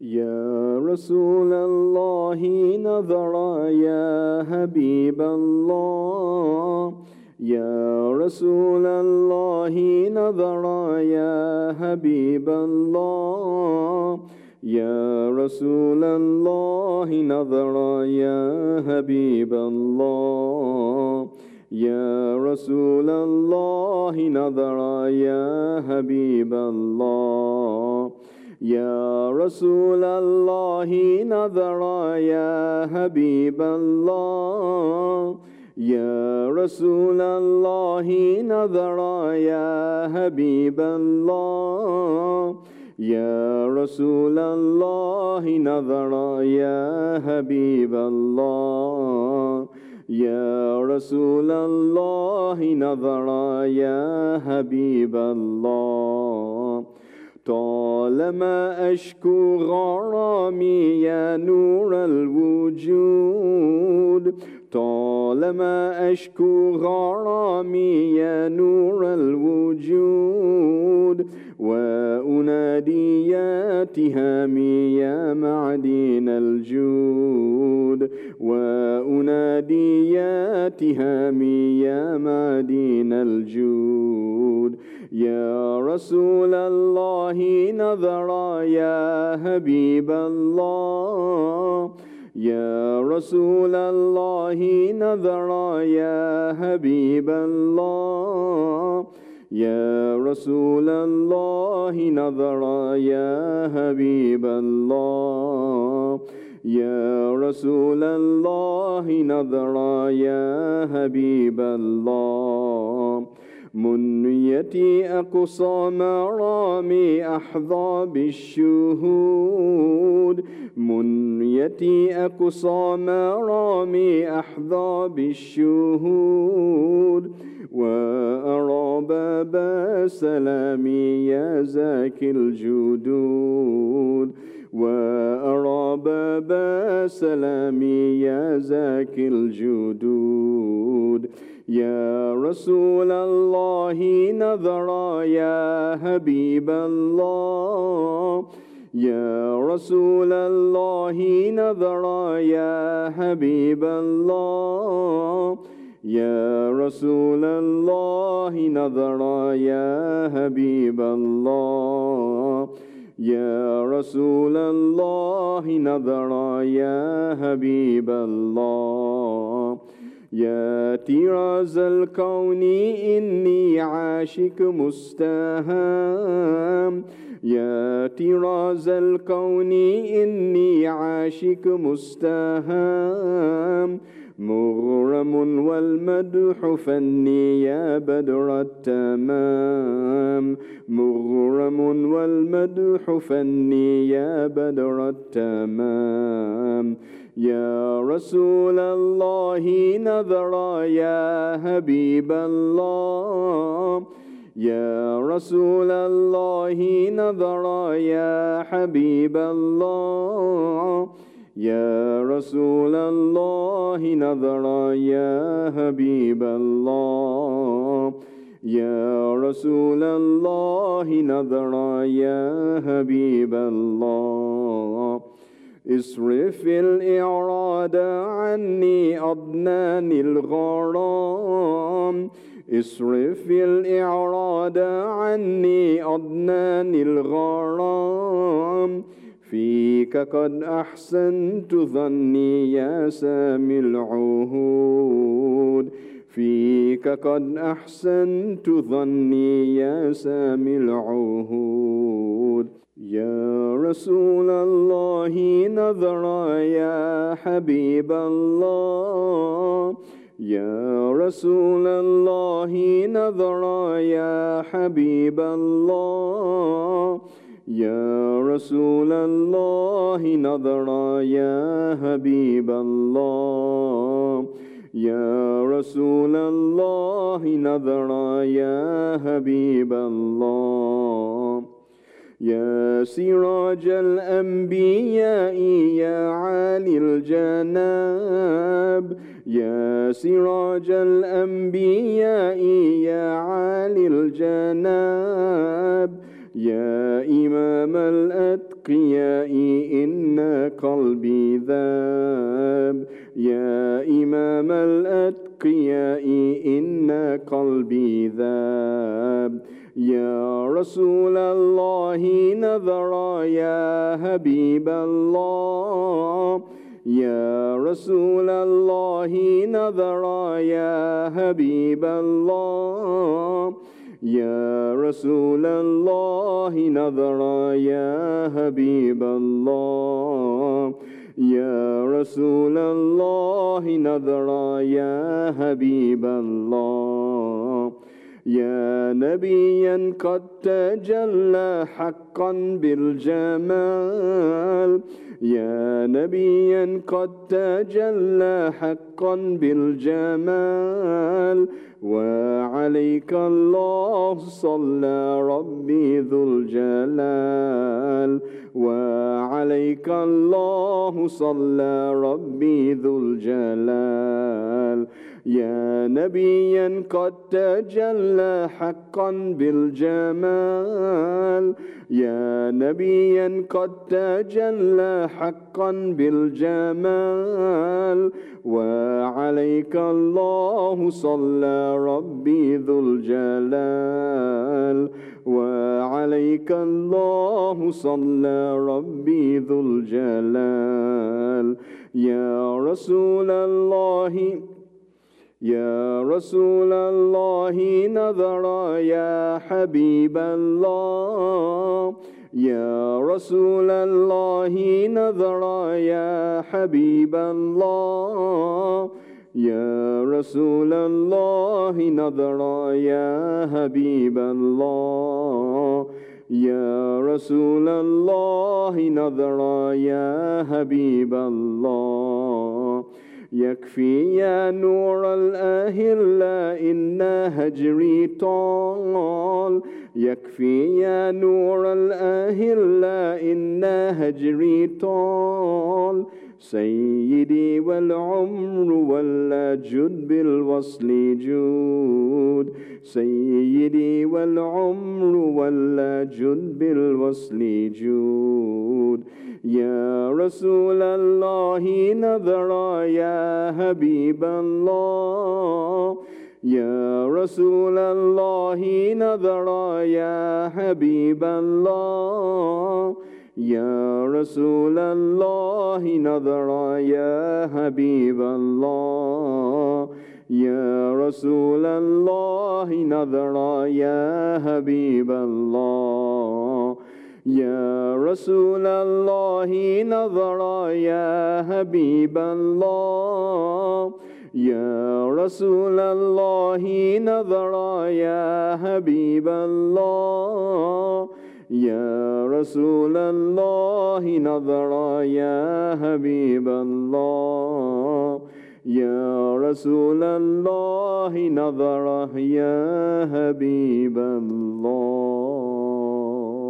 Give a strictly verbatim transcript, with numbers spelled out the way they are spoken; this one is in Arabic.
يا رسول الله نظرا يا حبيب الله، يا رسول الله نظرا يا حبيب الله، يا رسول الله نظرا يا حبيب الله، يا رسول الله نظرا يا حبيب الله، يا رسول الله نظرا يا حبيب الله، يا رسول الله نظرا يا حبيب الله، يا رسول الله نظرا يا حبيب الله، يا رسول الله نظرا يا حبيب الله. طالما أشكو غرامي يا نور الوجود، طالما أشكو غرامي يا نور الوجود، وأنادي يا تهامي يا معدن الجود، وأنادي يا تهامي يا معدن الجود، يا رسول الله نظرا يا حبيب الله، يا رسول الله نظرا يا حبيب الله، يا رسول الله نظرا يا حبيب الله، يا رسول الله نظرا يا حبيب الله. منيتي أقصى مرامي أحظى بالشهود، منيتي أقصى مرامي أحظى بالشهود، وأرى باب سلامي يا زاكي الجدود، وأرى باب سلامي يا زاكي الجدود، يا رسول الله نظرا يا حبيب الله، يا رسول الله نظرا يا حبيب الله، يا رسول الله نظرا يا حبيب الله، يا رسول الله نظرا يا حبيب الله. يا طراز الكون إني عاشق مستهام، يا طراز الكون إني عاشق مستهام، مغرم والمدح فني يا بدر التمام، مغرم والمدح فني يا بدر التمام، يا رسول الله نظرا يا حبيب الله، يا رسول الله نظرا يا حبيب الله، يا رسول الله نظرا يا حبيب الله، يا رسول الله نظرا يا حبيب الله. اصرف الإعراض عني أضنان الغرام، اصرف الإعراض عني أضنان الغرام، فيك قد أحسنت ظني يا سامي العهود، فيك قد أحسنت ظني يا سامي العهود، يا رسول الله نظرا يا حبيب الله، يا رسول الله نظرا يا حبيب الله، يا رسول الله نظرا يا حبيب الله، يا رسول الله نظرا يا حبيب الله. يا سراج الأنبياء يا عالي الجناب، يا سراج الأنبياء يا عالي الجناب، يا إمام الأتقى الأتقياء إن قلبي ذاب يا إمام الأتقياء إن قلبي ذاب يا رسول الله نظرا يا حبيب الله يا رسول الله نظرا يا حبيب الله يا رسول الله نظرا يا حبيب الله يا رسول الله نظرا يا حبيب الله يا نبيا قد تجلى حقا بالجمال يا نبيا قد تجلى حقا بالجمال وعليك الله صلى ربي ذو الجلال وعليك الله صلى ربي ذو الجلال يا نبيا قد تجلى حقا بالجمال يا نبيا قد تجلى حقا بالجمال وعليك الله صلى ربي ذو الجلال وعليك الله صلى ربي ذو الجلال يا رسول الله يا رسول الله نظرا يا حبيب الله يا رسول الله نظرا يا حبيب الله يا رسول الله نظرا يا حبيب الله يا رسول الله نظرا يا حبيب الله يكفي يا نور الأهلة إن هجري طال يكفي يا نور الأهلة إن هجري طال سيدي والعمر ولا جد بالوصل جود سيدي والعمر ولا جد بالوصل جود يا رسول الله نظرا يا حبيب الله يا رسول الله نظرا يا حبيب الله يا رسول الله نظرا يا حبيب الله يا رسول الله نظرا يا حبيب الله يا رسول الله نظرا يا حبيب الله يا رسول الله نظرا يا حبيب الله يا رسول الله نظرا يا حبيب الله يا رسول الله نظرا يا حبيب الله